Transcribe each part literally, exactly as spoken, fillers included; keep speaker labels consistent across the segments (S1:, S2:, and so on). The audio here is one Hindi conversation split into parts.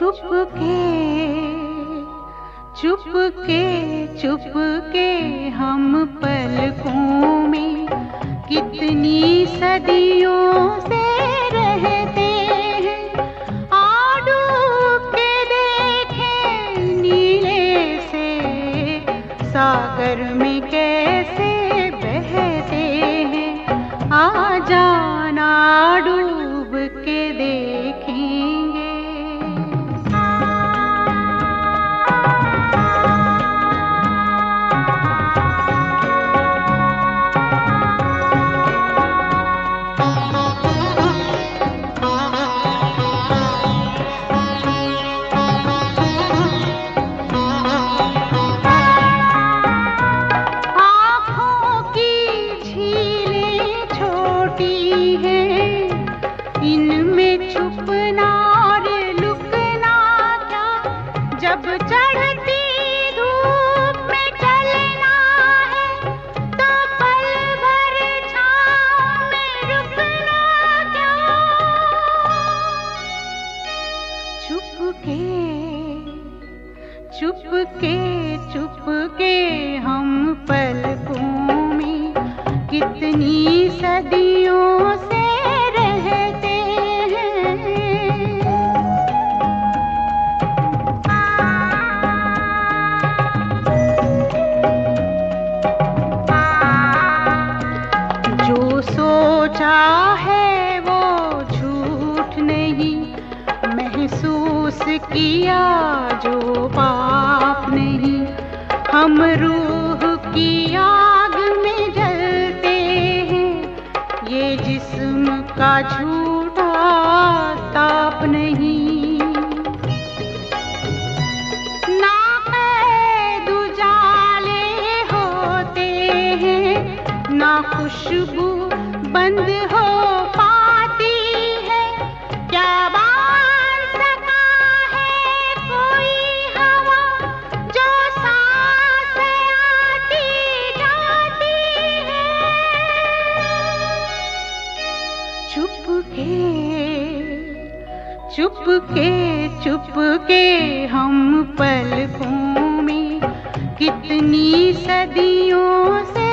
S1: चुपके चुपके चुपके हम पलकों में कितनी सदियों से रहते हैं। आ डूब के देखें नीले से सागर में कैसे बहते हैं। आ जाना डूब के देखेंगे। इनमें छुपना और लुकना क्या, जब चढ़ती धूप में चलना है तो पल भर छाँव में रुकना क्या। चुपके चुपके चुपके हम पलकों में कितनी सदियों से सोचा है वो झूठ नहीं, महसूस किया जो पाप नहीं। हम रूह की आग में जलते हैं, ये जिस्म का झूठा ताप नहीं। ना कैद उजाले होते हैं, ना खुशबू बंद हो पाती है। क्या बांध सका है कोई हवा जो सांस आती जाती है। चुपके चुपके चुपके हम पलकों में कितनी सदियों से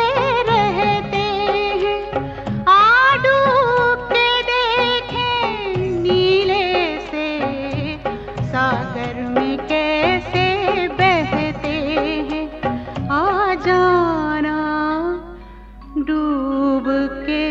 S1: सागर में कैसे बहते हैं। आ जाना डूब के